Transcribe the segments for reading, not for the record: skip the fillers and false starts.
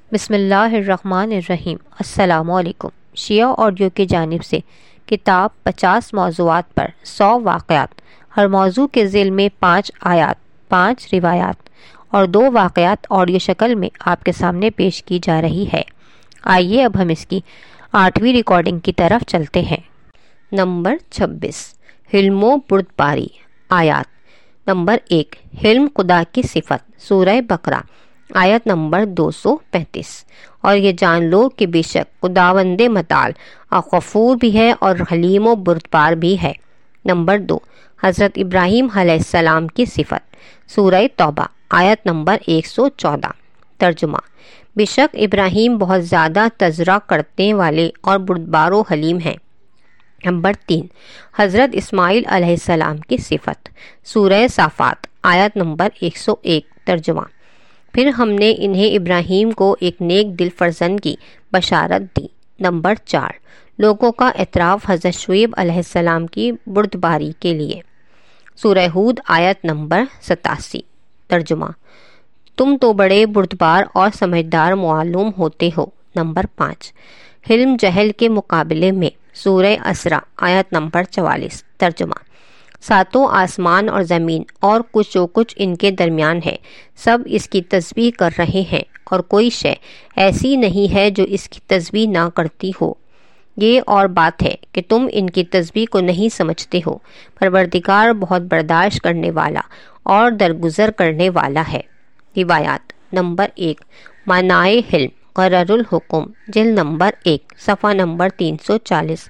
بسم اللہ الرحمن الرحیم۔ السلام علیکم۔ شیعہ آڈیو کی جانب سے کتاب 50 موضوعات پر 100 واقعات، ہر موضوع کے ذیل میں 5 آیات، 5 روایات اور 2 واقعات آڈیو شکل میں آپ کے سامنے پیش کی جا رہی ہے۔ آئیے اب ہم اس کی 8ویں ریکارڈنگ کی طرف چلتے ہیں۔ نمبر 26، حلم و بردباری۔ آیات نمبر 1، حلم خدا کی صفت، سورہ بقرہ آیت نمبر 235۔ اور یہ جان لو کہ بے شک خداوند متعال غفور بھی ہے اور حلیم و بردبار بھی ہے۔ نمبر 2، حضرت ابراہیم علیہ السلام کی صفت، سورہ توبہ آیت نمبر 114۔ ترجمہ: بے شک ابراہیم بہت زیادہ تذرع کرنے والے اور بردبار و حلیم ہیں۔ نمبر 3، حضرت اسماعیل علیہ السلام کی صفت، سورہ صافات آیت نمبر 101۔ ترجمہ: پھر ہم نے انہیں ابراہیم کو ایک نیک دل فرزند کی بشارت دی۔ نمبر 4، لوگوں کا اعتراف حضرت شعیب علیہ السلام کی بردباری کے لیے، سورہ ہود آیت نمبر 87۔ ترجمہ: تم تو بڑے بردبار اور سمجھدار معلوم ہوتے ہو۔ نمبر 5، حلم جہل کے مقابلے میں، سورہ اسراء آیت نمبر 44۔ ترجمہ: ساتوں آسمان اور زمین اور کچھ جو کچھ ان کے درمیان ہے، سب اس کی تسبیح کر رہے ہیں، اور کوئی شے ایسی نہیں ہے جو اس کی تسبیح نہ کرتی ہو۔ یہ اور بات ہے کہ تم ان کی تسبیح کو نہیں سمجھتے ہو۔ پروردگار بہت برداشت کرنے والا اور درگزر کرنے والا ہے۔ روایات نمبر 1، معنائے حلم، غرر الحکم، جلد نمبر 1، صفحہ نمبر 340۔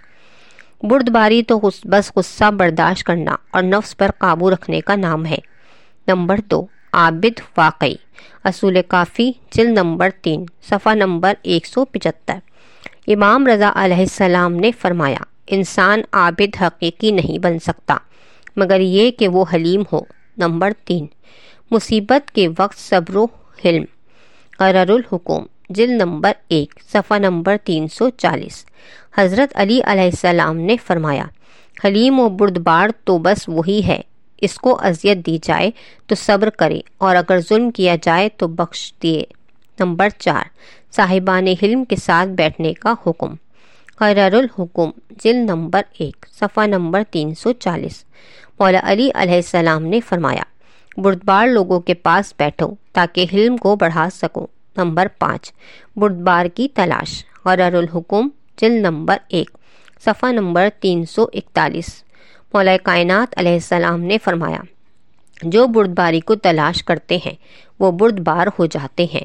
بردباری تو بس غصہ برداشت کرنا اور نفس پر قابو رکھنے کا نام ہے۔ نمبر 2، عابد واقعی، اصول کافی، جلد نمبر 3، صفحہ نمبر 175۔ امام رضا علیہ السلام نے فرمایا، انسان عابد حقیقی نہیں بن سکتا مگر یہ کہ وہ حلیم ہو۔ نمبر 3، مصیبت کے وقت صبر و حلم، غرر الحکم، جلد نمبر 1، صفحہ نمبر 340۔ حضرت علی علیہ السلام نے فرمایا، حلیم و بردبار تو بس وہی ہے، اس کو اذیت دی جائے تو صبر کرے اور اگر ظلم کیا جائے تو بخش دیے۔ نمبر 4، صاحبان حلم کے ساتھ بیٹھنے کا حکم، غرر الحکم، جلد نمبر 1، صفحہ نمبر 340۔ مولا علی علیہ السلام نے فرمایا، بردبار لوگوں کے پاس بیٹھو تاکہ حلم کو بڑھا سکو۔ نمبر 5، بردبار کی تلاش، غرر الحکم، جلد نمبر 1، صفحہ نمبر 341۔ مولا کائنات علیہ السلام نے فرمایا، جو بردباری کو تلاش کرتے ہیں وہ بردبار ہو جاتے ہیں۔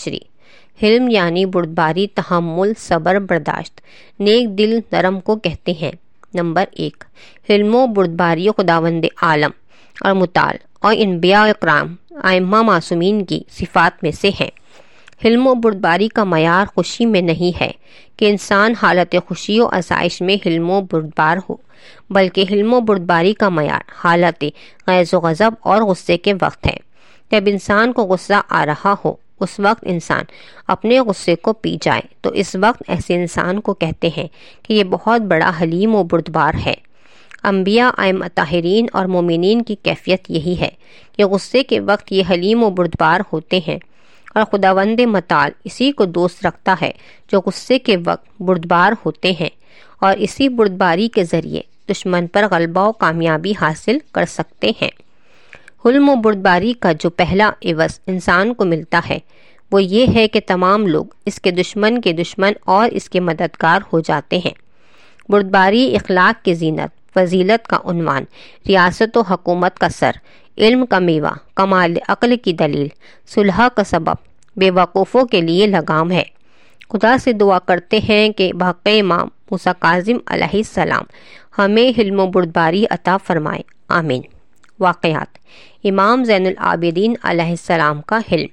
تشریح: حلم یعنی بردباری، تحمل، صبر، برداشت، نیک دل، نرم کو کہتے ہیں۔ نمبر 1، حلم و بردباری خداوند عالم اور متعال اور انبیاء اکرام، ائمہ معصومین کی صفات میں سے ہیں۔ حلم و بردباری کا معیار خوشی میں نہیں ہے کہ انسان حالت خوشی و آسائش میں حلم و بردبار ہو، بلکہ حلم و بردباری کا معیار حالت غیظ و غضب اور غصے کے وقت ہے۔ جب انسان کو غصہ آ رہا ہو، اس وقت انسان اپنے غصے کو پی جائے تو اس وقت ایسے انسان کو کہتے ہیں کہ یہ بہت بڑا حلیم و بردبار ہے۔ انبیاء، ائمہ طاہرین اور مومنین کی کیفیت یہی ہے کہ غصے کے وقت یہ حلیم و بردبار ہوتے ہیں، اور خداوند متعال اسی کو دوست رکھتا ہے جو غصے کے وقت بردبار ہوتے ہیں، اور اسی بردباری کے ذریعے دشمن پر غلبہ و کامیابی حاصل کر سکتے ہیں۔ حلم و بردباری کا جو پہلا عوض انسان کو ملتا ہے وہ یہ ہے کہ تمام لوگ اس کے دشمن اور اس کے مددگار ہو جاتے ہیں۔ بردباری اخلاق کی زینت، فضیلت کا عنوان، ریاست و حکومت کا سر، علم کا میوہ، کمال عقل کی دلیل، صلح کا سبب، بے وقوفوں کے لیے لگام ہے۔ خدا سے دعا کرتے ہیں کہ بحق امام موسیٰ کاظم علیہ السلام ہمیں حلم و بردباری عطا فرمائے، آمین۔ واقعات: امام زین العابدین علیہ السلام کا حلم۔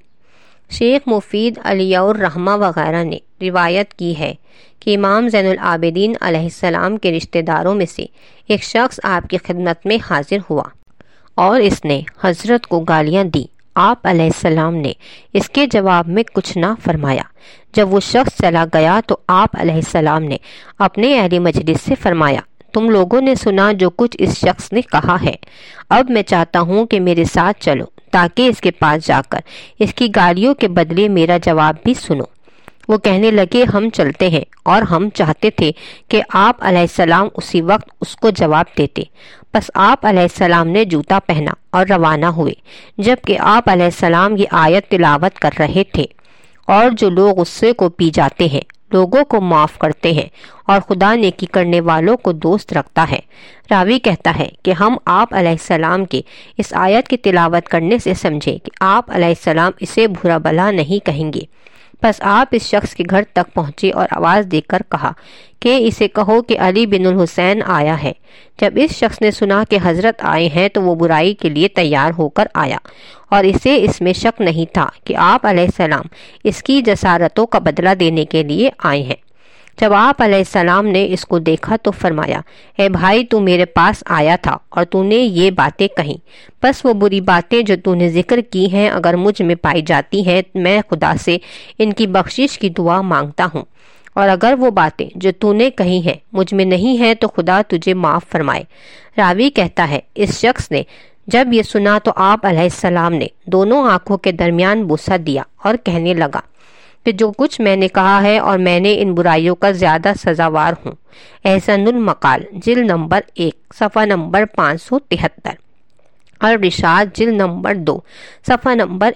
شیخ مفید علیہ الرحمہ وغیرہ نے روایت کی ہے کہ امام زین العابدین علیہ السلام کے رشتہ داروں میں سے ایک شخص آپ کی خدمت میں حاضر ہوا اور اس نے حضرت کو گالیاں دی۔ آپ علیہ السلام نے اس کے جواب میں کچھ نہ فرمایا۔ جب وہ شخص چلا گیا تو آپ علیہ السلام نے اپنے اہل مجلس سے فرمایا، تم لوگوں نے سنا جو کچھ اس شخص نے کہا ہے، اب میں چاہتا ہوں کہ میرے ساتھ چلو تاکہ اس کے پاس جا کر اس کی گالیوں کے بدلے میرا جواب بھی سنو۔ وہ کہنے لگے ہم چلتے ہیں، اور ہم چاہتے تھے کہ آپ علیہ السلام اسی وقت اس کو جواب دیتے۔ بس آپ علیہ السلام نے جوتا پہنا اور روانہ ہوئے، جبکہ آپ علیہ السلام یہ آیت تلاوت کر رہے تھے، اور جو لوگ غصے کو پی جاتے ہیں لوگوں کو معاف کرتے ہیں، اور خدا نیکی کرنے والوں کو دوست رکھتا ہے۔ راوی کہتا ہے کہ ہم آپ علیہ السلام کے اس آیت کی تلاوت کرنے سے سمجھے کہ آپ علیہ السلام اسے برا بھلا نہیں کہیں گے۔ بس آپ اس شخص کے گھر تک پہنچے اور آواز دے کر کہا کہ اسے کہو کہ علی بن الحسین آیا ہے۔ جب اس شخص نے سنا کہ حضرت آئے ہیں تو وہ برائی کے لیے تیار ہو کر آیا، اور اسے اس میں شک نہیں تھا کہ آپ علیہ السلام اس کی جسارتوں کا بدلہ دینے کے لیے آئے ہیں۔ جب آپ علیہ السلام نے اس کو دیکھا تو فرمایا، اے بھائی، تو میرے پاس آیا تھا اور تو نے یہ باتیں کہیں، بس وہ بری باتیں جو تو نے ذکر کی ہیں اگر مجھ میں پائی جاتی ہیں میں خدا سے ان کی بخشش کی دعا مانگتا ہوں، اور اگر وہ باتیں جو تو نے کہی ہیں مجھ میں نہیں ہیں تو خدا تجھے معاف فرمائے۔ راوی کہتا ہے اس شخص نے جب یہ سنا تو آپ علیہ السلام نے دونوں آنکھوں کے درمیان بوسہ دیا اور کہنے لگا کہ جو کچھ میں نے کہا ہے اور میں نے ان برائیوں کا زیادہ سزاوار ہوں۔ احسن المقال جلد نمبر 1 صفحہ نمبر 573، اور رشاد جلد نمبر 2 صفحہ نمبر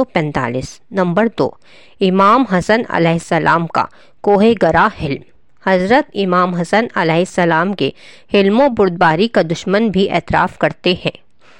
145۔ نمبر 2، امام حسن علیہ السلام کا کوہ گرا حلم۔ حضرت امام حسن علیہ السلام کے حلم و بردباری کا دشمن بھی اعتراف کرتے ہیں۔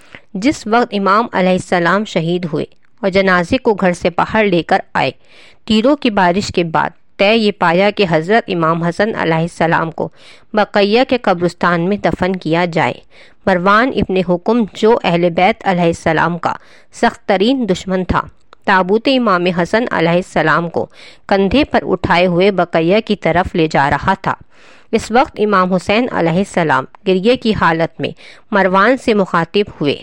جس وقت امام علیہ السلام شہید ہوئے اور جنازے کو گھر سے باہر لے کر آئے، تیروں کی بارش کے بعد طے یہ پایا کہ حضرت امام حسن علیہ السلام کو بقیہ کے قبرستان میں دفن کیا جائے۔ مروان ابن حکم جو اہل بیت علیہ السلام کا سخت ترین دشمن تھا، تابوت امام حسن علیہ السلام کو کندھے پر اٹھائے ہوئے بقیہ کی طرف لے جا رہا تھا۔ اس وقت امام حسین علیہ السلام گریے کی حالت میں مروان سے مخاطب ہوئے،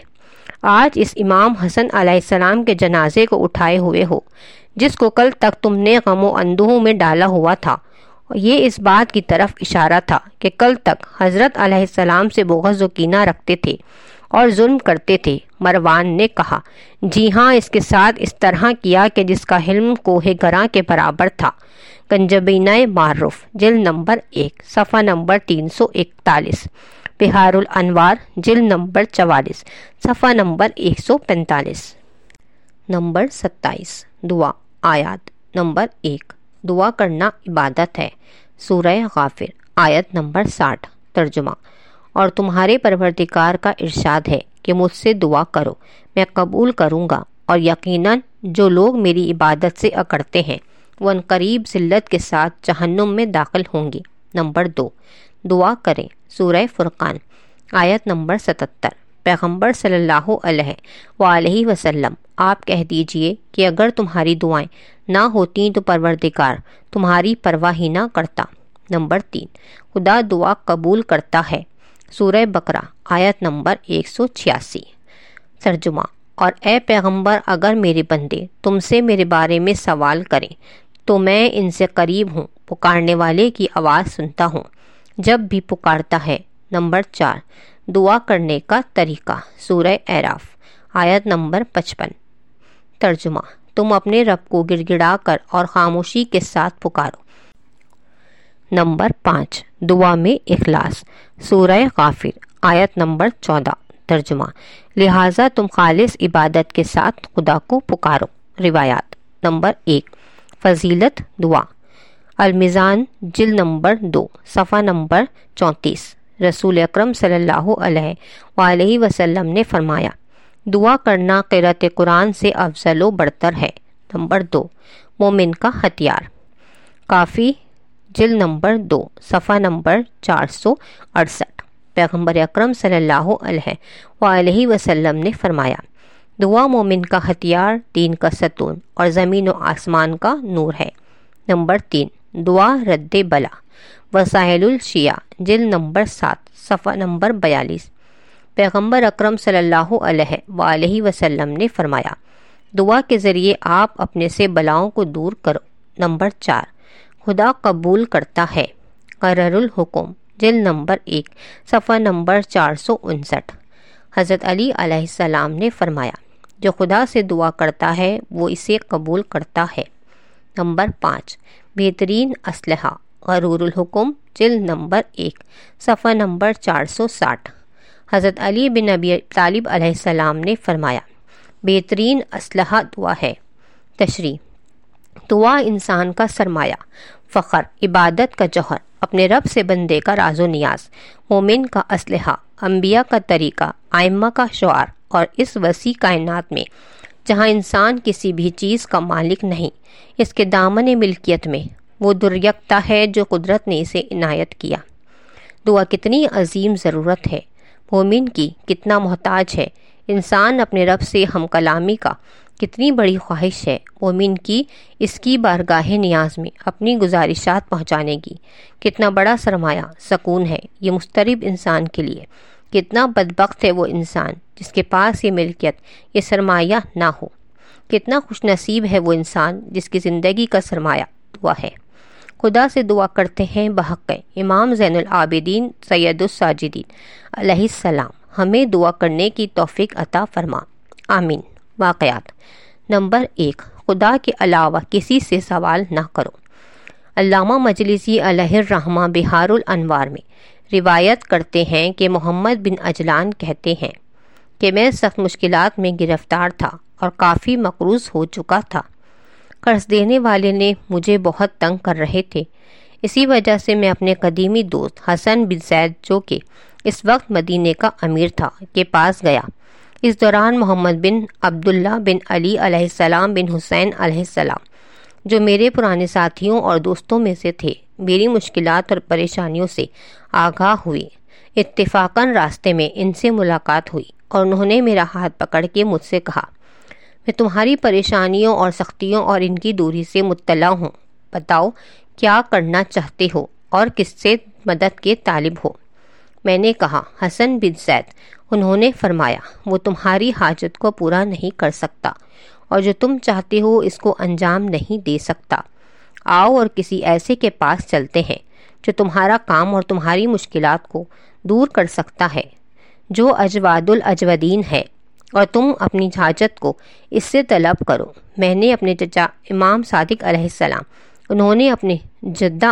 آج اس امام حسن علیہ السلام کے جنازے کو اٹھائے ہوئے ہو جس کو کل تک تم نے غم و اندوہ میں ڈالا ہوا تھا۔ یہ اس بات کی طرف اشارہ تھا کہ کل تک حضرت علیہ السلام سے بغض و کینہ رکھتے تھے اور ظلم کرتے تھے۔ مروان نے کہا، جی ہاں، اس کے ساتھ اس طرح کیا کہ جس کا حلم کوہ گراں کے برابر تھا۔ گنجبینہ معروف جلد نمبر 1 صفحہ نمبر 341، بہار الانوار جلد نمبر 44 صفحہ نمبر 145۔ نمبر 27، دعا آیات۔ نمبر 1، دعا کرنا عبادت ہے۔ سورہ غافر آیت نمبر 60۔ ترجمہ، اور تمہارے پروردگار کا ارشاد ہے کہ مجھ سے دعا کرو میں قبول کروں گا، اور یقیناً جو لوگ میری عبادت سے اکڑتے ہیں وہ عنقریب ذلت کے ساتھ جہنم میں داخل ہوں گے۔ نمبر 2، دعا کریں۔ سورہ فرقان آیت نمبر 77۔ پیغمبر صلی اللہ علیہ وآلہ وسلم آپ کہہ دیجئے کہ اگر تمہاری دعائیں نہ ہوتیں تو پروردگار تمہاری پرواہ ہی نہ کرتا۔ نمبر 3، خدا دعا قبول کرتا ہے۔ سورہ بقرہ آیت نمبر 186۔ ترجمہ، اور اے پیغمبر اگر میرے بندے تم سے میرے بارے میں سوال کریں تو میں ان سے قریب ہوں، پکارنے والے کی آواز سنتا ہوں جب بھی پکارتا ہے۔ نمبر 4، دعا کرنے کا طریقہ۔ سورہ اعراف آیت نمبر 55۔ ترجمہ، تم اپنے رب کو گڑ گڑا کر اور خاموشی کے ساتھ پکارو۔ نمبر 5، دعا میں اخلاص۔ سورہ غافر آیت نمبر 14۔ ترجمہ، لہٰذا تم خالص عبادت کے ساتھ خدا کو پکارو۔ روایات۔ نمبر 1، فضیلت دعا۔ المیزان جلد نمبر 2 صفحہ نمبر 34۔ رسول اکرم صلی اللہ علیہ وآلہ وسلم نے فرمایا، دعا کرنا قرأت قرآن سے افضل و برتر ہے۔ نمبر 2، مومن کا ہتھیار۔ کافی جلد نمبر 2 صفحہ نمبر 468۔ پیغمبر اکرم صلی اللہ علیہ وآلہ وسلم نے فرمایا، دعا مومن کا ہتھیار، دین کا ستون اور زمین و آسمان کا نور ہے۔ نمبر 3، دعا رد بلا۔ وسائل الشیعہ جلد نمبر 7 صفحہ نمبر 42۔ پیغمبر اکرم صلی اللہ علیہ وآلہ وسلم نے فرمایا، دعا کے ذریعے آپ اپنے سے بلاؤں کو دور کرو۔ نمبر 4، خدا قبول کرتا ہے۔ قرر الحکم جلد نمبر 1 صفحہ نمبر 459۔ حضرت علی علیہ السلام نے فرمایا، جو خدا سے دعا کرتا ہے وہ اسے قبول کرتا ہے۔ نمبر 5 بہترین اسلحہ، غرور الحکم، جلد نمبر 1 صفحہ نمبر 460۔ حضرت علی بن ابی طالب علیہ السلام نے فرمایا، بہترین اسلحہ دعا ہے۔ تشریح: دعا انسان کا سرمایہ، فخر، عبادت کا جوہر، اپنے رب سے بندے کا راز و نیاز، مومن کا اسلحہ، انبیاء کا طریقہ، ائمہ کا شعار، اور اس وسیع کائنات میں جہاں انسان کسی بھی چیز کا مالک نہیں، اس کے دامن ملکیت میں وہ دریکتا ہے جو قدرت نے اسے عنایت کیا۔ دعا کتنی عظیم ضرورت ہے، مومن کی کتنا محتاج ہے، انسان اپنے رب سے ہم کلامی کا کتنی بڑی خواہش ہے، مومن کی اس کی بارگاہ نیاز میں اپنی گزارشات پہنچانے کی کتنا بڑا سرمایہ سکون ہے یہ مضطرب انسان کے لیے۔ کتنا بدبخت ہے وہ انسان جس کے پاس یہ ملکیت، یہ سرمایہ نہ ہو۔ کتنا خوش نصیب ہے وہ انسان جس کی زندگی کا سرمایہ دعا ہے۔ خدا سے دعا کرتے ہیں بحق امام زین العابدین سید الساجدین علیہ السلام ہمیں دعا کرنے کی توفیق عطا فرما، آمین۔ واقعات: نمبر 1 خدا کے علاوہ کسی سے سوال نہ کرو۔ علامہ مجلسی علیہ الرحمہ بحار الانوار میں روایت کرتے ہیں کہ محمد بن عجلان کہتے ہیں کہ میں سخت مشکلات میں گرفتار تھا اور کافی مقروض ہو چکا تھا۔ قرض دینے والے نے مجھے بہت تنگ کر رہے تھے، اسی وجہ سے میں اپنے قدیمی دوست حسن بن زید جو کہ اس وقت مدینے کا امیر تھا کے پاس گیا۔ اس دوران محمد بن عبداللہ بن علی علیہ السلام بن حسین علیہ السلام جو میرے پرانے ساتھیوں اور دوستوں میں سے تھے میری مشکلات اور پریشانیوں سے آگاہ ہوئے۔ اتفاقاً راستے میں ان سے ملاقات ہوئی اور انہوں نے میرا ہاتھ پکڑ کے مجھ سے کہا، میں تمہاری پریشانیوں اور سختیوں اور ان کی دوری سے مطلع ہوں، بتاؤ کیا کرنا چاہتے ہو اور کس سے مدد کے طالب ہو۔ میں نے کہا، حسن بن زید۔ انہوں نے فرمایا، وہ تمہاری حاجت کو پورا نہیں کر سکتا اور جو تم چاہتے ہو اس کو انجام نہیں دے سکتا۔ آؤ اور کسی ایسے کے پاس چلتے ہیں جو تمہارا کام اور تمہاری مشکلات کو دور کر سکتا ہے، جو اجواد الاجودین ہے، اور تم اپنی حاجت کو اس سے طلب کرو۔ میں نے اپنے چچا امام صادق علیہ السلام، انہوں نے اپنے جدہ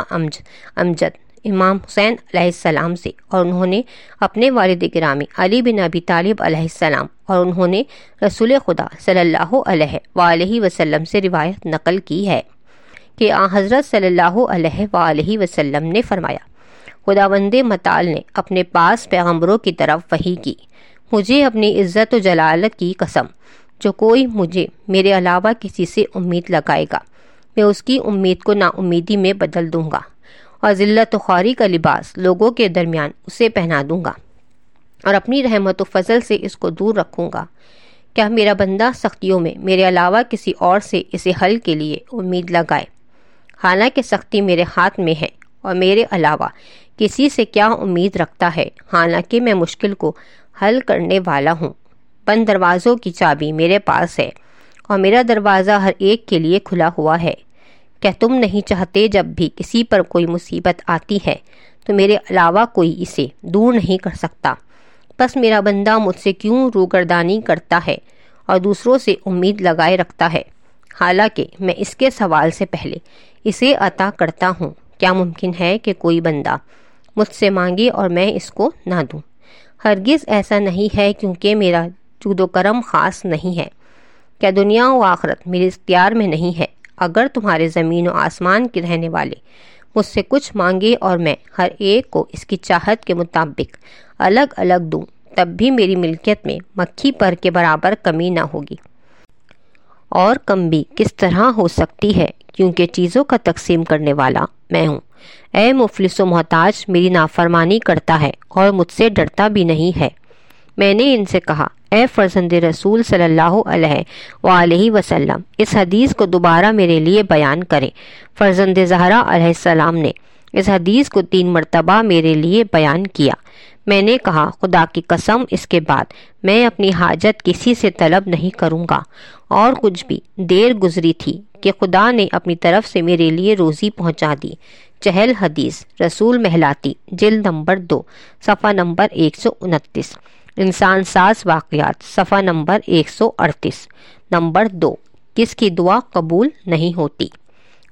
امجد امام حسین علیہ السلام سے، اور انہوں نے اپنے والد گرامی علی بن ابی طالب علیہ السلام، اور انہوں نے رسول خدا صلی اللہ علیہ وآلہ وسلم سے روایت نقل کی ہے کہ آن حضرت صلی اللہ علیہ وآلہ وسلم نے فرمایا، خداوند متعال نے اپنے پاس پیغمبروں کی طرف وحی کی، مجھے اپنی عزت و جلالت کی قسم، جو کوئی مجھے میرے علاوہ کسی سے امید لگائے گا میں اس کی امید کو نا امیدی میں بدل دوں گا، اور ذلت و خواری کا لباس لوگوں کے درمیان اسے پہنا دوں گا، اور اپنی رحمت و فضل سے اس کو دور رکھوں گا۔ کیا میرا بندہ سختیوں میں میرے علاوہ کسی اور سے اسے حل کے لیے امید لگائے؟ حالانکہ سختی میرے ہاتھ میں ہے، اور میرے علاوہ کسی سے کیا امید رکھتا ہے، حالانکہ میں مشکل کو حل کرنے والا ہوں۔ بند دروازوں کی چابی میرے پاس ہے، اور میرا دروازہ ہر ایک کے لیے کھلا ہوا ہے۔ کیا تم نہیں چاہتے جب بھی کسی پر کوئی مصیبت آتی ہے تو میرے علاوہ کوئی اسے دور نہیں کر سکتا؟ بس میرا بندہ مجھ سے کیوں روگردانی کرتا ہے اور دوسروں سے امید لگائے رکھتا ہے، حالانکہ میں اس کے سوال سے پہلے اسے عطا کرتا ہوں؟ کیا ممکن ہے کہ کوئی بندہ مجھ سے مانگے اور میں اس کو نہ دوں؟ ہرگز ایسا نہیں ہے، کیونکہ میرا جود و کرم خاص نہیں ہے۔ کیا دنیا و آخرت میرے اختیار میں نہیں ہے؟ اگر تمہارے زمین و آسمان کے رہنے والے مجھ سے کچھ مانگے اور میں ہر ایک کو اس کی چاہت کے مطابق الگ الگ دوں، تب بھی میری ملکیت میں مکھی پر کے برابر کمی نہ ہوگی، اور کم بھی کس طرح ہو سکتی ہے، کیونکہ چیزوں کا تقسیم کرنے والا میں ہوں۔ اے مفلس و محتاج میری نافرمانی کرتا ہے اور مجھ سے ڈرتا بھی نہیں ہے۔ میں نے ان سے کہا، اے فرزند رسول صلی اللہ علیہ وآلہ وسلم، اس حدیث کو دوبارہ میرے لیے بیان کریں۔ فرزند زہرا علیہ السلام نے اس حدیث کو 3 مرتبہ میرے لیے بیان کیا۔ میں نے کہا، خدا کی قسم اس کے بعد میں اپنی حاجت کسی سے طلب نہیں کروں گا، اور کچھ بھی دیر گزری تھی کہ خدا نے اپنی طرف سے میرے لیے روزی پہنچا دی۔ چہل حدیث رسول محلاتی جلد نمبر 2 صفحہ نمبر 129۔ انسان ساز واقعات صفحہ نمبر 138۔ نمبر 2، کس کی دعا قبول نہیں ہوتی؟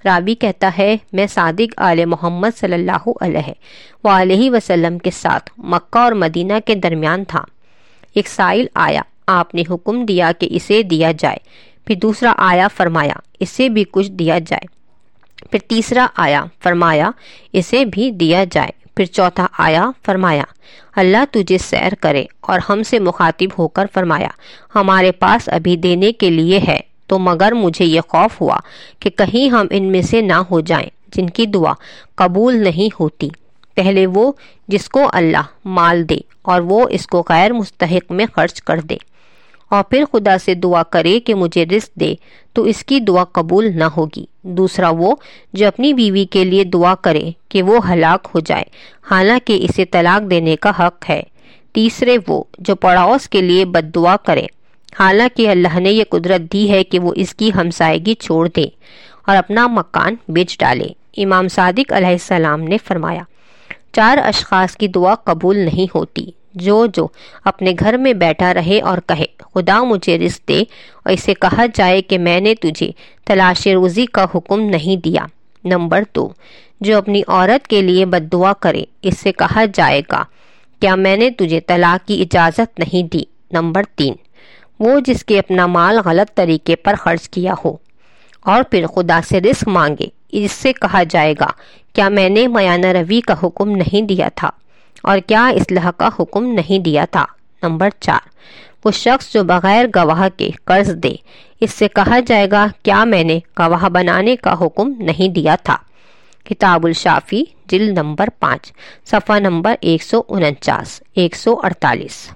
راوی کہتا ہے میں صادق آل محمد صلی اللہ علیہ وآلہ وسلم کے ساتھ مکہ اور مدینہ کے درمیان تھا۔ ایک سائل آیا، آپ نے حکم دیا کہ اسے دیا جائے، پھر دوسرا آیا، فرمایا اسے بھی کچھ دیا جائے، پھر تیسرا آیا، فرمایا اسے بھی دیا جائے، پھر چوتھا آیا، فرمایا اللہ تجھے سیر کرے، اور ہم سے مخاطب ہو کر فرمایا ہمارے پاس ابھی دینے کے لیے ہے، تو مگر مجھے یہ خوف ہوا کہ کہیں ہم ان میں سے نہ ہو جائیں جن کی دعا قبول نہیں ہوتی۔ پہلے وہ جس کو اللہ مال دے اور وہ اس کو غیر مستحق میں خرچ کر دے، اور پھر خدا سے دعا کرے کہ مجھے رزق دے، تو اس کی دعا قبول نہ ہوگی۔ دوسرا وہ جو اپنی بیوی کے لیے دعا کرے کہ وہ ہلاک ہو جائے حالانکہ اسے طلاق دینے کا حق ہے۔ تیسرے وہ جو پڑوس کے لیے بد دعا کرے حالانکہ اللہ نے یہ قدرت دی ہے کہ وہ اس کی ہمسائیگی چھوڑ دے اور اپنا مکان بیچ ڈالے۔ امام صادق علیہ السلام نے فرمایا 4 اشخاص کی دعا قبول نہیں ہوتی، جو اپنے گھر میں بیٹھا رہے اور کہے خدا مجھے رزق دے، اور اسے کہا جائے کہ میں نے تجھے تلاش روزی کا حکم نہیں دیا۔ نمبر 2، جو اپنی عورت کے لیے بد دعا کرے، اس سے کہا جائے گا کیا میں نے تجھے طلاق کی اجازت نہیں دی۔ نمبر 3، وہ جس کے اپنا مال غلط طریقے پر خرچ کیا ہو اور پھر خدا سے رزق مانگے، اس سے کہا جائے گا کیا میں نے میانہ روی کا حکم نہیں دیا تھا اور کیا اصلاح کا حکم نہیں دیا تھا۔ نمبر 4، وہ شخص جو بغیر گواہ کے قرض دے، اس سے کہا جائے گا کیا میں نے گواہ بنانے کا حکم نہیں دیا تھا۔ کتاب الشافی جلد نمبر 5 صفحہ نمبر 149 148۔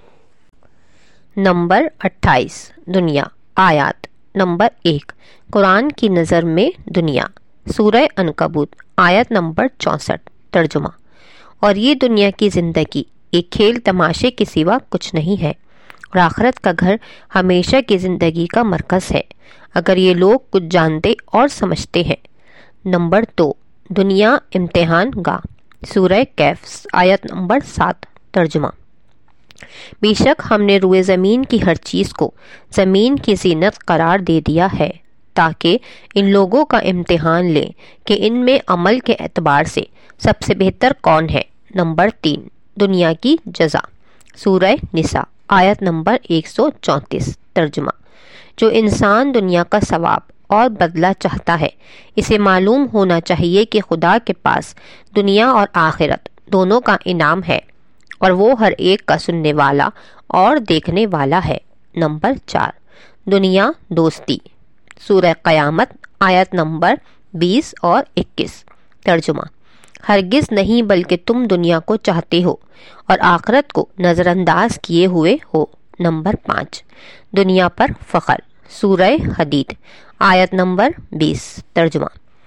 نمبر 28، دنیا۔ آیات۔ نمبر 1، قرآن کی نظر میں دنیا، سورہ عنکبوت آیت نمبر 64۔ ترجمہ: اور یہ دنیا کی زندگی ایک کھیل تماشے کے سوا کچھ نہیں ہے، اور آخرت کا گھر ہمیشہ کی زندگی کا مرکز ہے، اگر یہ لوگ کچھ جانتے اور سمجھتے ہیں۔ نمبر 2، دنیا امتحان گاہ، سورہ کہف آیت نمبر 7۔ ترجمہ: بے شک ہم نے روئے زمین کی ہر چیز کو زمین کی زینت قرار دے دیا ہے تاکہ ان لوگوں کا امتحان لیں کہ ان میں عمل کے اعتبار سے سب سے بہتر کون ہے۔ نمبر 3، دنیا کی جزا، سورہ نساء آیت نمبر 134۔ ترجمہ: جو انسان دنیا کا ثواب اور بدلہ چاہتا ہے، اسے معلوم ہونا چاہیے کہ خدا کے پاس دنیا اور آخرت دونوں کا انعام ہے، اور وہ ہر ایک کا سننے والا اور دیکھنے والا ہے۔ نمبر 4، دنیا دوستی، سورہ قیامت آیت نمبر 20 اور 21۔ ترجمہ: ہرگز نہیں بلکہ تم دنیا کو چاہتے ہو اور آخرت کو نظر انداز کیے ہوئے ہو۔ نمبر 5، دنیا پر فخر، سورہ حدید آیت نمبر 20۔ ترجمہ: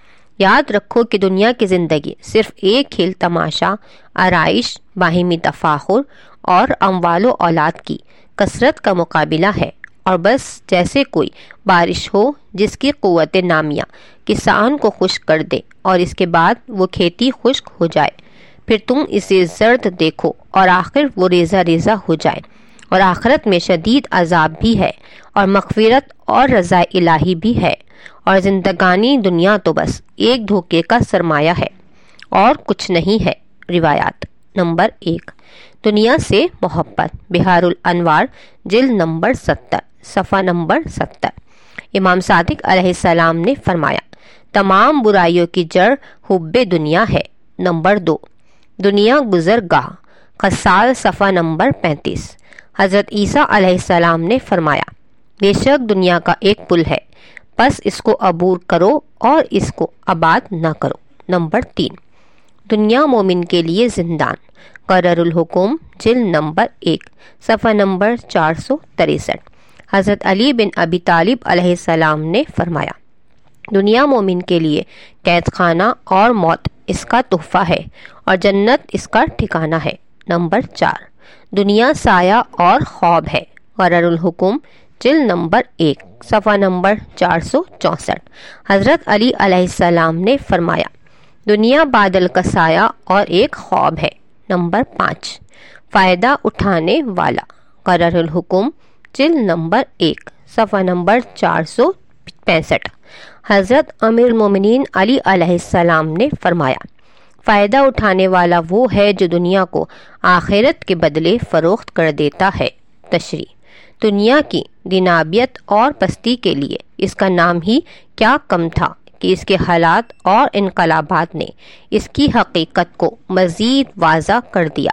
یاد رکھو کہ دنیا کی زندگی صرف ایک کھیل تماشا، آرائش، باہمی تفاخر اور اموال و اولاد کی کثرت کا مقابلہ ہے، اور بس جیسے کوئی بارش ہو جس کی قوت نامیہ کسان کو خشک کر دے اور اس کے بعد وہ کھیتی خشک ہو جائے، پھر تم اسے زرد دیکھو اور آخر وہ ریزہ ریزہ ہو جائے، اور آخرت میں شدید عذاب بھی ہے اور مغفرت اور رضا الہی بھی ہے، اور زندگانی دنیا تو بس ایک دھوکے کا سرمایہ ہے اور کچھ نہیں ہے۔ روایات۔ نمبر 1، دنیا سے محبت، بہار الانوار جلد نمبر 70 صفحہ نمبر 70۔ امام صادق علیہ السلام نے فرمایا تمام برائیوں کی جڑ حب دنیا ہے۔ نمبر 2، دنیا گزر گاہ، خصال صفحہ نمبر 35۔ حضرت عیسیٰ علیہ السلام نے فرمایا بے شک دنیا کا ایک پل ہے، پس اس کو عبور کرو اور اس کو آباد نہ کرو۔ نمبر 3، دنیا مومن کے لیے زندان، قرر الحکم جلد نمبر 1 صفحہ نمبر 463۔ حضرت علی بن ابی طالب علیہ السلام نے فرمایا دنیا مومن کے لیے قید خانہ اور موت اس کا تحفہ ہے اور جنت اس کا ٹھکانہ ہے۔ نمبر 4، دنیا سایہ اور خواب ہے، قرر الحکم جلد نمبر 1 صفحہ نمبر 464۔ حضرت علی علیہ السلام نے فرمایا دنیا بادل کا سایہ اور ایک خواب ہے۔ نمبر 5، فائدہ اٹھانے والا، قرر الحکم جلد نمبر 1 صفحہ نمبر 465۔ حضرت امیر المومنین علی علیہ السلام نے فرمایا، فائدہ اٹھانے والا وہ ہے جو دنیا کو آخرت کے بدلے فروخت کر دیتا ہے۔ تشریح: دنیا کی دنیابیت اور پستی کے لیے اس کا نام ہی کیا کم تھا کہ اس کے حالات اور انقلابات نے اس کی حقیقت کو مزید واضح کر دیا۔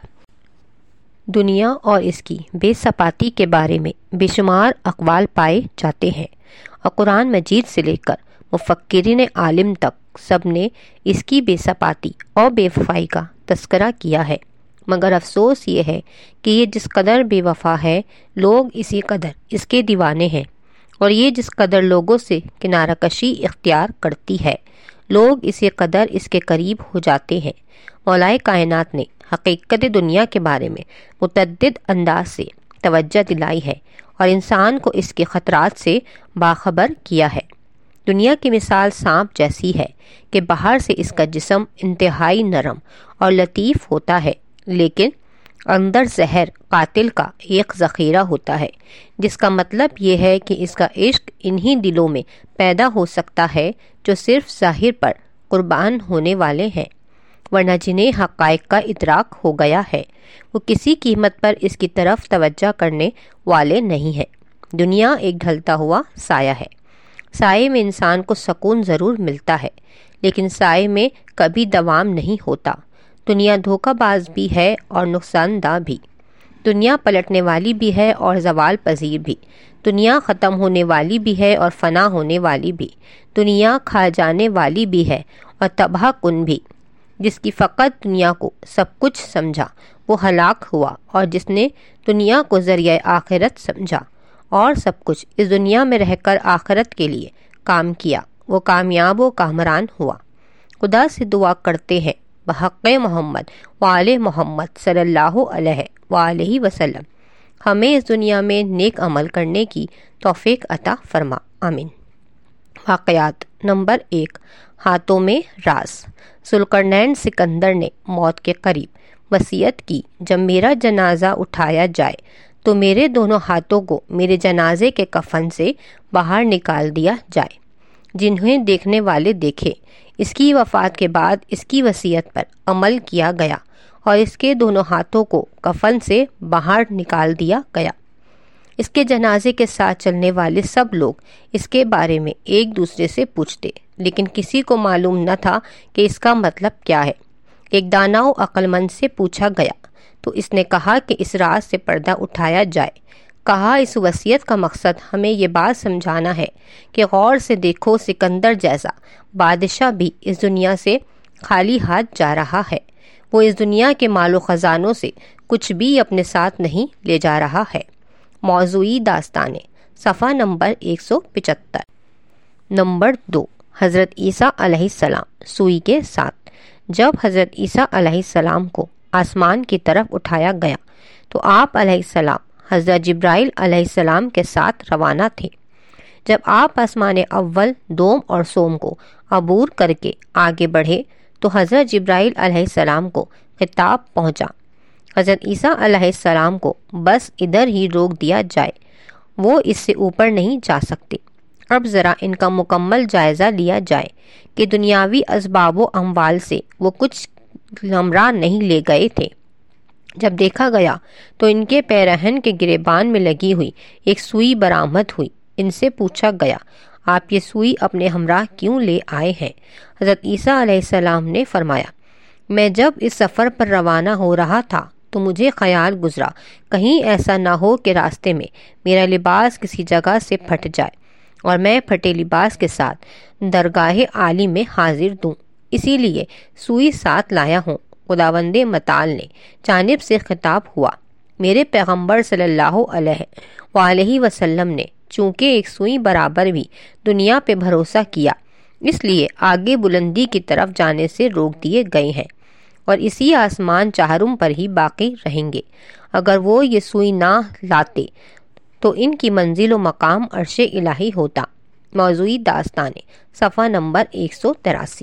دنیا اور اس کی بے ثباتی کے بارے میں بے شمار اقوال پائے جاتے ہیں، اور قرآن مجید سے لے کر مفکرین عالم تک سب نے اس کی بے ثباتی اور بے وفائی کا تذکرہ کیا ہے، مگر افسوس یہ ہے کہ یہ جس قدر بے وفا ہے، لوگ اسی قدر اس کے دیوانے ہیں، اور یہ جس قدر لوگوں سے کنارہ کشی اختیار کرتی ہے، لوگ اسی قدر اس کے قریب ہو جاتے ہیں۔ مولائے کائنات نے حقیقت دنیا کے بارے میں متعدد انداز سے توجہ دلائی ہے اور انسان کو اس کے خطرات سے باخبر کیا ہے۔ دنیا کی مثال سانپ جیسی ہے کہ باہر سے اس کا جسم انتہائی نرم اور لطیف ہوتا ہے، لیکن اندر زہر قاتل کا ایک ذخیرہ ہوتا ہے، جس کا مطلب یہ ہے کہ اس کا عشق انہی دلوں میں پیدا ہو سکتا ہے جو صرف ظاہر پر قربان ہونے والے ہیں، ورنہ جنہیں حقائق کا ادراک ہو گیا ہے وہ کسی قیمت پر اس کی طرف توجہ کرنے والے نہیں ہیں۔ دنیا ایک ڈھلتا ہوا سایہ ہے۔ سائے میں انسان کو سکون ضرور ملتا ہے، لیکن سائے میں کبھی دوام نہیں ہوتا۔ دنیا دھوکہ باز بھی ہے اور نقصان دہ بھی، دنیا پلٹنے والی بھی ہے اور زوال پذیر بھی، دنیا ختم ہونے والی بھی ہے اور فنا ہونے والی بھی، دنیا کھا جانے والی بھی ہے اور تباہ کن بھی۔ جس کی فقط دنیا کو سب کچھ سمجھا وہ ہلاک ہوا، اور جس نے دنیا کو ذریعہ آخرت سمجھا اور سب کچھ اس دنیا میں رہ کر آخرت کے لیے کام کیا وہ کامیاب و کامران ہوا۔ خدا سے دعا کرتے ہیں بحق محمد وآل محمد صلی اللہ علیہ وآلہ وسلم ہمیں اس دنیا میں نیک عمل کرنے کی توفیق عطا فرما، آمین۔ واقعات نمبر 1، ہاتھوں میں راز۔ ذوالقرنین سکندر نے موت کے قریب وصیت کی، جب میرا جنازہ اٹھایا جائے تو میرے دونوں ہاتھوں کو میرے جنازے کے کفن سے باہر نکال دیا جائے، جنہیں دیکھنے والے دیکھے۔ اس کی وفات کے بعد اس کی وصیت پر عمل کیا گیا اور اس کے دونوں ہاتھوں کو کفن سے باہر نکال دیا گیا۔ اس کے جنازے کے ساتھ چلنے والے سب لوگ اس کے بارے میں ایک دوسرے سے پوچھتے، لیکن کسی کو معلوم نہ تھا کہ اس کا مطلب کیا ہے۔ ایک دانا و عقل مند سے پوچھا گیا تو اس نے کہا کہ اس راز سے پردہ اٹھایا جائے۔ کہا اس وصیت کا مقصد ہمیں یہ بات سمجھانا ہے کہ غور سے دیکھو، سکندر جیسا بادشاہ بھی اس دنیا سے خالی ہاتھ جا رہا ہے، وہ اس دنیا کے مال و خزانوں سے کچھ بھی اپنے ساتھ نہیں لے جا رہا ہے۔ موضوعی داستانیں، صفحہ نمبر 175۔ نمبر 2، حضرت عیسیٰ علیہ السلام سوئی کے ساتھ۔ جب حضرت عیسیٰ علیہ السلام کو آسمان کی طرف اٹھایا گیا تو آپ علیہ السلام حضرت جبرائیل علیہ السلام کے ساتھ روانہ تھے۔ جب آپ آسمان اول، دوم اور سوم کو عبور کر کے آگے بڑھے تو حضرت جبرائیل علیہ السلام کو خطاب پہنچا، حضرت عیسیٰ علیہ السلام کو بس ادھر ہی روک دیا جائے، وہ اس سے اوپر نہیں جا سکتے۔ اب ذرا ان کا مکمل جائزہ لیا جائے کہ دنیاوی اسباب و اموال سے وہ کچھ ہمراہ نہیں لے گئے تھے۔ جب دیکھا گیا تو ان کے پیرہن کے گریبان میں لگی ہوئی ایک سوئی برآمد ہوئی۔ ان سے پوچھا گیا، آپ یہ سوئی اپنے ہمراہ کیوں لے آئے ہیں؟ حضرت عیسیٰ علیہ السلام نے فرمایا، میں جب اس سفر پر روانہ ہو رہا تھا تو مجھے خیال گزرا کہیں ایسا نہ ہو کہ راستے میں میرا لباس کسی جگہ سے پھٹ جائے اور میں پھٹے لباس کے ساتھ درگاہ عالی میں حاضر دوں، اسی لیے سوئی ساتھ لایا ہوں۔ خداوند متعال نے جانب سے خطاب ہوا، میرے پیغمبر صلی اللہ علیہ وآلہ وسلم نے چونکہ ایک سوئی برابر بھی دنیا پہ بھروسہ کیا، اس لیے آگے بلندی کی طرف جانے سے روک دیے گئے ہیں اور اسی آسمان چہارم پر ہی باقی رہیں گے۔ اگر وہ یہ سوئی نہ لاتے تو ان کی منزل و مقام عرش الہی ہوتا۔ موضوعی داستانیں، صفحہ نمبر 183۔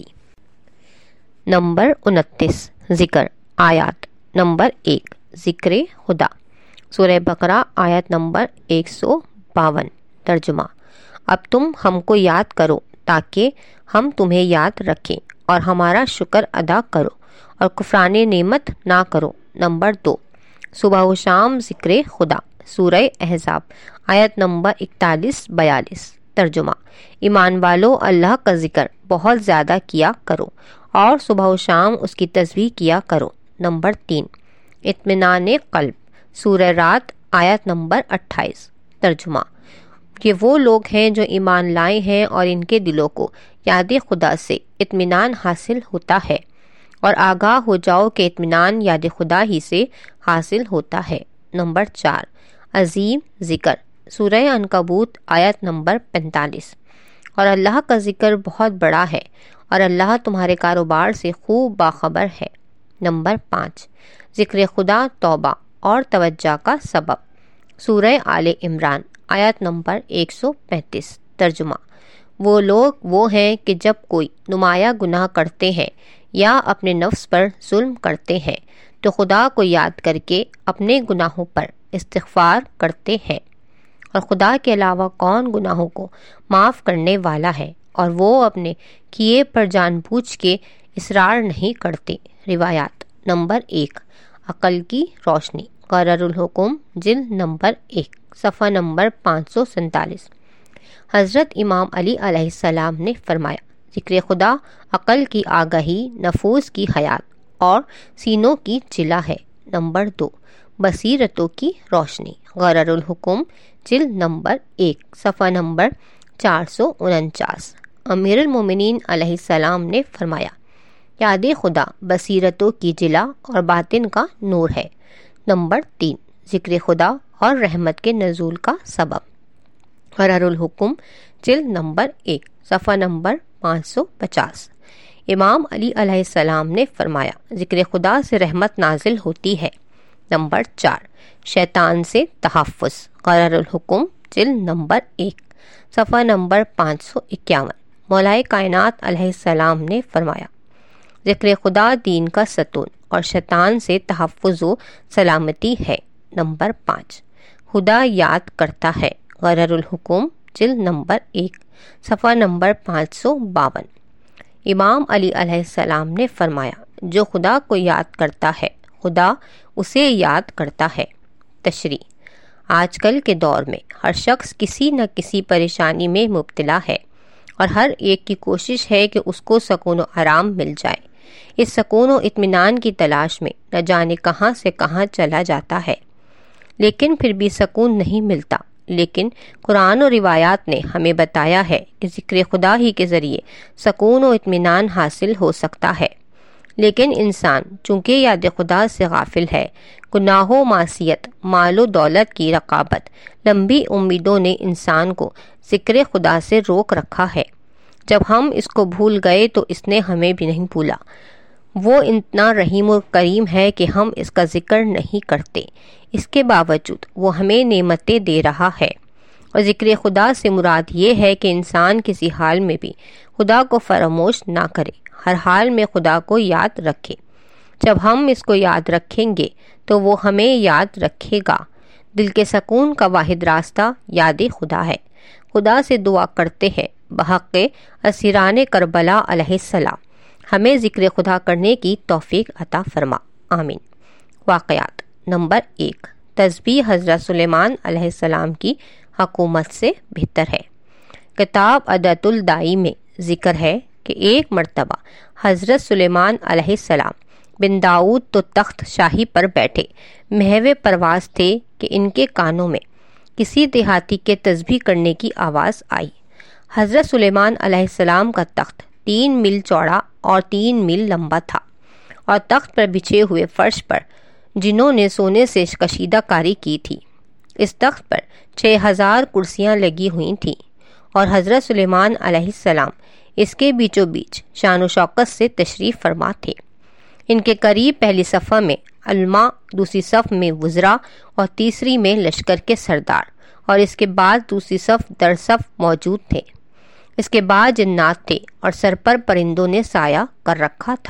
نمبر 29، ذکر آیات۔ نمبر 1، ذکر خدا۔ سورہ بقرہ آیت نمبر 152۔ ترجمہ، اب تم ہم کو یاد کرو تاکہ ہم تمہیں یاد رکھیں اور ہمارا شکر ادا کرو اور کفران نعمت نہ کرو۔ نمبر 2، صبح و شام ذکر خدا، سورہ احزاب آیت نمبر 41-42۔ ترجمہ: ایمان والو، اللہ کا ذکر بہت زیادہ کیا کرو اور صبح و شام اس کی تسبیح کیا کرو۔ نمبر 3، اطمینان قلب، سورہ رات آیت نمبر 28۔ ترجمہ: یہ وہ لوگ ہیں جو ایمان لائے ہیں اور ان کے دلوں کو یاد خدا سے اطمینان حاصل ہوتا ہے، اور آگاہ ہو جاؤ کہ اطمینان یاد خدا ہی سے حاصل ہوتا ہے۔ نمبر 4، عظیم ذکر، سورہ عنکبوت آیت نمبر 45۔ اور اللہ کا ذکر بہت بڑا ہے اور اللہ تمہارے کاروبار سے خوب باخبر ہے۔ نمبر 5، ذکر خدا توبہ اور توجہ کا سبب، سورہ آل عمران آیت نمبر 135۔ ترجمہ: وہ لوگ وہ ہیں کہ جب کوئی نمایاں گناہ کرتے ہیں یا اپنے نفس پر ظلم کرتے ہیں تو خدا کو یاد کر کے اپنے گناہوں پر استغفار کرتے ہیں، اور خدا کے علاوہ کون گناہوں کو معاف کرنے والا ہے، اور وہ اپنے کیے پر جان بوجھ کے اصرار نہیں کرتے۔ روایات۔ نمبر 1، عقل کی روشنی، قرار الحکم جلد نمبر 1 صفحہ نمبر 547۔ حضرت امام علی علیہ السلام نے فرمایا، ذکر خدا عقل کی آگہی، نفوس کی حیات اور سینوں کی جلا ہے۔ نمبر 2، بصیرتوں کی روشنی، قرار الحکم جلد نمبر 1 صفحہ نمبر 449۔ امیر المومنین علیہ السلام نے فرمایا، یاد خدا بصیرتوں کی جلا اور باطن کا نور ہے۔ نمبر 3، ذکر خدا اور رحمت کے نزول کا سبب، قرار الحکم جلد نمبر 1 صفحہ نمبر 550۔ امام علی علیہ السلام نے فرمایا، ذکر خدا سے رحمت نازل ہوتی ہے۔ نمبر 4، شیطان سے تحفظ، قرار الحکم جلد نمبر 1 صفحہ نمبر 551۔ مولائے کائنات علیہ السلام نے فرمایا، ذکر خدا دین کا ستون اور شیطان سے تحفظ و سلامتی ہے۔ نمبر 5، خدا یاد کرتا ہے، قرار الحکم جلد نمبر 1 صفحہ نمبر 552۔ امام علی علیہ السلام نے فرمایا، جو خدا کو یاد کرتا ہے خدا اسے یاد کرتا ہے۔ تشریح: آج کل کے دور میں ہر شخص کسی نہ کسی پریشانی میں مبتلا ہے، اور ہر ایک کی کوشش ہے کہ اس کو سکون و آرام مل جائے۔ اس سکون و اطمینان کی تلاش میں نہ جانے کہاں سے کہاں چلا جاتا ہے، لیکن پھر بھی سکون نہیں ملتا۔ لیکن قرآن و روایات نے ہمیں بتایا ہے کہ ذکر خدا ہی کے ذریعے سکون و اطمینان حاصل ہو سکتا ہے۔ لیکن انسان چونکہ یاد خدا سے غافل ہے، گناہ و معصیت، مال و دولت کی رقابت، لمبی امیدوں نے انسان کو ذکر خدا سے روک رکھا ہے۔ جب ہم اس کو بھول گئے تو اس نے ہمیں بھی نہیں بھولا۔ وہ اتنا رحیم و کریم ہے کہ ہم اس کا ذکر نہیں کرتے، اس کے باوجود وہ ہمیں نعمتیں دے رہا ہے۔ اور ذکر خدا سے مراد یہ ہے کہ انسان کسی حال میں بھی خدا کو فراموش نہ کرے، ہر حال میں خدا کو یاد رکھے۔ جب ہم اس کو یاد رکھیں گے تو وہ ہمیں یاد رکھے گا۔ دل کے سکون کا واحد راستہ یاد خدا ہے۔ خدا سے دعا کرتے ہیں، بحق اسیران کربلا علیہ السلام ہمیں ذکر خدا کرنے کی توفیق عطا فرما، آمین۔ واقعات۔ نمبر 1، تسبیح حضرت سلیمان علیہ السلام کی حکومت سے بہتر ہے۔ کتاب عدت الدائی میں ذکر ہے کہ ایک مرتبہ حضرت سلیمان علیہ السلام بن داؤد تو تخت شاہی پر بیٹھے محو پرواز تھے کہ ان کے کانوں میں کسی دیہاتی کے تسبیح کرنے کی آواز آئی۔ حضرت سلیمان علیہ السلام کا تخت 3 میل چوڑا اور 3 میل لمبا تھا، اور تخت پر بچھے ہوئے فرش پر جنہوں نے سونے سے کشیدہ کاری کی تھی۔ اس تخت پر 6000 کرسیاں لگی ہوئی تھیں، اور حضرت سلیمان علیہ السلام اس کے بیچوں بیچ شان و شوکت سے تشریف فرما تھے۔ ان کے قریب پہلی صف میں علماء، دوسری صف میں وزراء اور تیسری میں لشکر کے سردار، اور اس کے بعد دوسری صف در صف موجود تھے۔ اس کے بعد جنات تھے، اور سر پر پرندوں نے سایہ کر رکھا تھا۔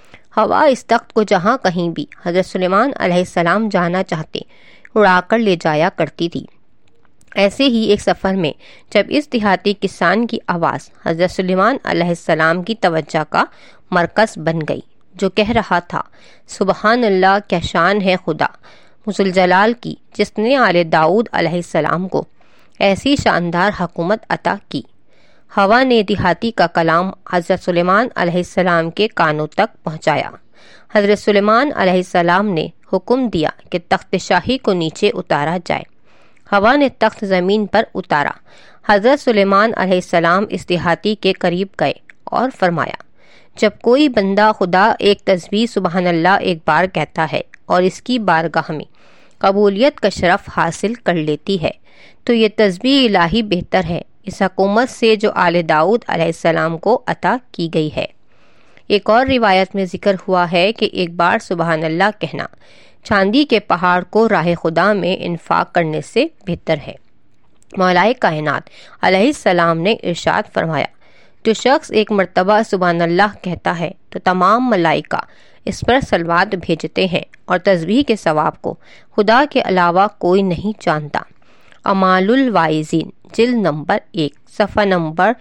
ہوا اس تخت کو جہاں کہیں بھی حضرت سلیمان علیہ السلام جانا چاہتے اڑا کر لے جایا کرتی تھی۔ ایسے ہی ایک سفر میں جب اس دیہاتی کسان کی آواز حضرت سلیمان علیہ السلام کی توجہ کا مرکز بن گئی، جو کہہ رہا تھا، سبحان اللہ، کیا شان ہے خدا ذوالجلال کی، جس نے آل داؤد علیہ السلام کو ایسی شاندار حکومت عطا کی۔ ہوا نے دیہاتی کا کلام حضرت سلیمان علیہ السلام کے کانوں تک پہنچایا۔ حضرت سلیمان علیہ السلام نے حکم دیا کہ تخت شاہی کو نیچے اتارا جائے۔ ہوا نے تخت زمین پر اتارا۔ حضرت سلیمان علیہ السلام اس دیہاتی کے قریب گئے اور فرمایا، جب کوئی بندہ خدا ایک تسبیح سبحان اللہ ایک بار کہتا ہے اور اس کی بارگاہ میں قبولیت کا شرف حاصل کر لیتی ہے تو یہ تسبیح الہی بہتر ہے اس حکومت سے جو آل داؤد علیہ السلام کو عطا کی گئی ہے۔ ایک اور روایت میں ذکر ہوا ہے کہ ایک بار سبحان اللہ کہنا چاندی کے پہاڑ کو راہ خدا میں انفاق کرنے سے بہتر ہے۔ مولائے کائنات علیہ السلام نے ارشاد فرمایا، جو شخص ایک مرتبہ سبحان اللہ کہتا ہے تو تمام ملائکہ اس پر صلوات بھیجتے ہیں اور تسبیح کے ثواب کو خدا کے علاوہ کوئی نہیں جانتا۔ اعمال الواعظین جلد نمبر 1 صفحہ نمبر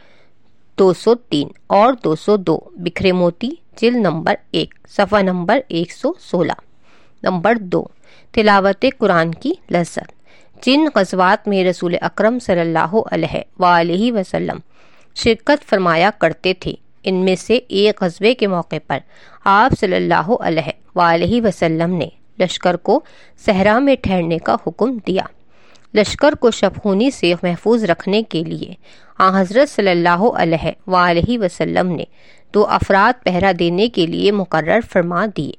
203 اور 202، بکھرے موتی جلد نمبر 1 صفحہ نمبر 116۔ نمبر 2، تلاوت قرآن کی لذت۔ جن غزوات میں رسول اکرم صلی اللہ علیہ وآلہ وسلم شرکت فرمایا کرتے تھے، ان میں سے ایک غزوے کے موقع پر آپ صلی اللہ علیہ وآلہ وسلم نے لشکر کو صحرا میں ٹھہرنے کا حکم دیا۔ لشکر کو شبخونی سے محفوظ رکھنے کے لیے آن حضرت صلی اللہ علیہ وآلہ وسلم نے 2 افراد پہرا دینے کے لیے مقرر فرما دیے۔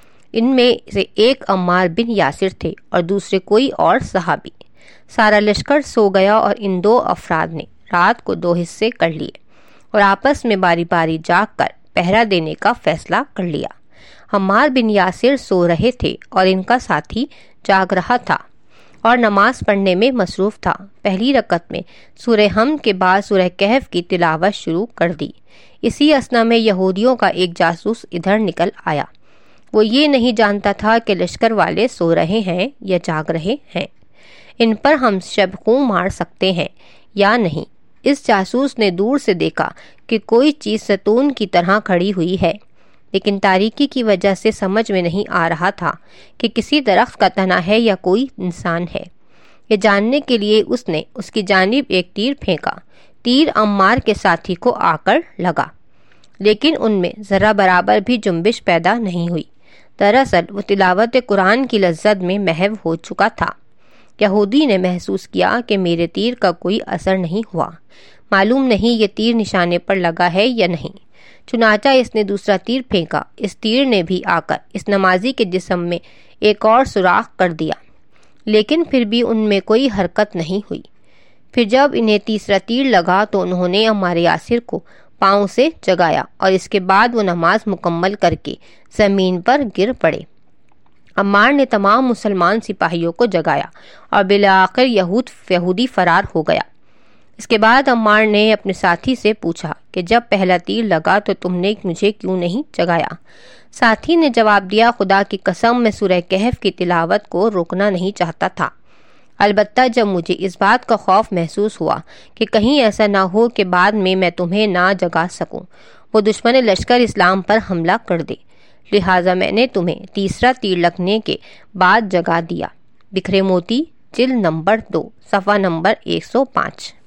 ان میں سے ایک عمار بن یاسر تھے اور دوسرے کوئی اور صحابی۔ سارا لشکر سو گیا اور ان 2 افراد نے رات کو 2 حصے کر لیے اور آپس میں باری باری جاگ کر پہرا دینے کا فیصلہ کر لیا۔ عمار بن یاسر سو رہے تھے اور ان کا ساتھی جاگ رہا تھا اور نماز پڑھنے میں مصروف تھا۔ پہلی رکعت میں سورہ حمد کے بعد سورہ کہف کی تلاوت شروع کر دی۔ اسی اثنا میں یہودیوں کا ایک جاسوس ادھر نکل آیا۔ وہ یہ نہیں جانتا تھا کہ لشکر والے سو رہے ہیں یا جاگ رہے ہیں، ان پر ہم شب خوں مار سکتے ہیں یا نہیں۔ اس جاسوس نے دور سے دیکھا کہ کوئی چیز ستون کی طرح کھڑی ہوئی ہے، لیکن تاریکی کی وجہ سے سمجھ میں نہیں آ رہا تھا کہ کسی درخت کا تنا ہے یا کوئی انسان ہے۔ یہ جاننے کے لیے اس نے اس کی جانب ایک تیر پھینکا۔ تیر عمار کے ساتھی کو آ کر لگا، لیکن ان میں ذرہ برابر بھی جنبش پیدا نہیں ہوئی۔ دراصل وہ تلاوت قرآن کی لذت میں محو ہو چکا تھا۔ یہودی نے محسوس کیا کہ میرے تیر کا کوئی اثر نہیں ہوا، معلوم نہیں یہ تیر نشانے پر لگا ہے یا نہیں۔ چنانچہ اس نے دوسرا تیر پھینکا۔ اس تیر نے بھی آ کر اس نمازی کے جسم میں ایک اور سوراخ کر دیا، لیکن پھر بھی ان میں کوئی حرکت نہیں ہوئی۔ پھر جب انہیں تیسرا تیر لگا تو انہوں نے عمار یاسر کو پاؤں سے جگایا اور اس کے بعد وہ نماز مکمل کر کے زمین پر گر پڑے۔ عمار نے تمام مسلمان سپاہیوں کو جگایا اور بالآخر یہودی فرار ہو گیا۔ اس کے بعد عمار نے اپنے ساتھی سے پوچھا کہ جب پہلا تیر لگا تو تم نے مجھے کیوں نہیں جگایا؟ ساتھی نے جواب دیا، خدا کی قسم میں سورہ کہف کی تلاوت کو روکنا نہیں چاہتا تھا، البتہ جب مجھے اس بات کا خوف محسوس ہوا کہ کہیں ایسا نہ ہو کہ بعد میں تمہیں نہ جگا سکوں، وہ دشمن لشکر اسلام پر حملہ کر دے، لہٰذا میں نے تمہیں تیسرا تیر لگنے کے بعد جگا دیا۔ بکھرے موتی جلد نمبر 2 صفحہ نمبر 105۔